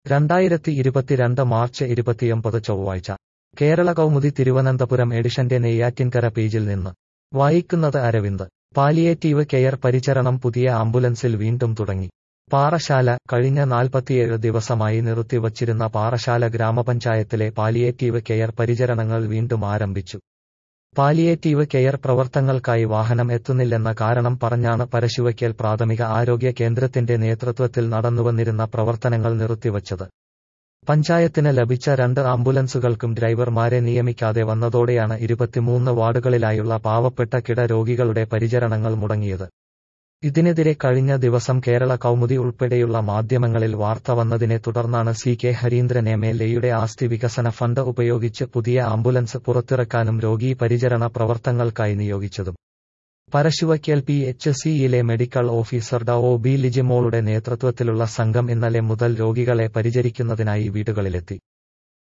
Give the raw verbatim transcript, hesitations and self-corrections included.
രണ്ടായിരത്തി ഇരുപത്തിരണ്ട് മാർച്ച് ഇരുപത്തിയൊമ്പത് ചൊവ്വാഴ്ച കേരള കൗമുദി തിരുവനന്തപുരം എഡിഷന്റെ നെയ്യാറ്റിൻകര പേജിൽ നിന്ന് വായിക്കുന്നത് അരവിന്ദ്. പാലിയേറ്റീവ് കെയർ പരിചരണം പുതിയ ആംബുലൻസിൽ വീണ്ടും തുടങ്ങി. പാറശാല. കഴിഞ്ഞ നാൽപ്പത്തിയേഴ് ദിവസമായി നിർത്തിവച്ചിരുന്ന പാറശാല ഗ്രാമപഞ്ചായത്തിലെ പാലിയേറ്റീവ് കെയർ പരിചരണങ്ങൾ വീണ്ടും ആരംഭിച്ചു. പാലിയേറ്റീവ് കെയർ പ്രവർത്തനങ്ങൾക്കായി വാഹനം എത്തുന്നില്ലെന്ന കാരണം പറഞ്ഞാണ് പരശുവയ്ക്കൽ പ്രാഥമിക ആരോഗ്യ കേന്ദ്രത്തിന്റെ നേതൃത്വത്തിൽ നടന്നുവന്നിരുന്ന പ്രവർത്തനങ്ങൾ നിർത്തിവച്ചത്. പഞ്ചായത്തിന് ലഭിച്ച രണ്ട് ആംബുലൻസുകൾക്കും ഡ്രൈവർമാരെ നിയമിക്കാതെ വന്നതോടെയാണ് ഇരുപത്തിമൂന്ന് വാർഡുകളിലായുള്ള പാവപ്പെട്ട കിട രോഗികളുടെ പരിചരണങ്ങൾ മുടങ്ങിയത്. ഇതിനെതിരെ കഴിഞ്ഞ ദിവസം കേരള കൗമുദി ഉൾപ്പെടെയുള്ള മാധ്യമങ്ങളിൽ വാർത്ത വന്നതിനെ തുടർന്നാണ് C K Harindran M L എയുടെ ആസ്തി വികസന ഫണ്ട് ഉപയോഗിച്ച് പുതിയ ആംബുലൻസ് പുറത്തിറക്കാനും രോഗീ പരിചരണ പ്രവർത്തനങ്ങൾക്കായി നിയോഗിച്ചതും. പരശുവയ്ക്കൽ പി എച്ച് സിയിലെ മെഡിക്കൽ ഓഫീസർ ഡോ ബി ലിജിമോളുടെ നേതൃത്വത്തിലുള്ള സംഘം ഇന്നലെ മുതൽ രോഗികളെ പരിചരിക്കുന്നതിനായി വീടുകളിലെത്തി.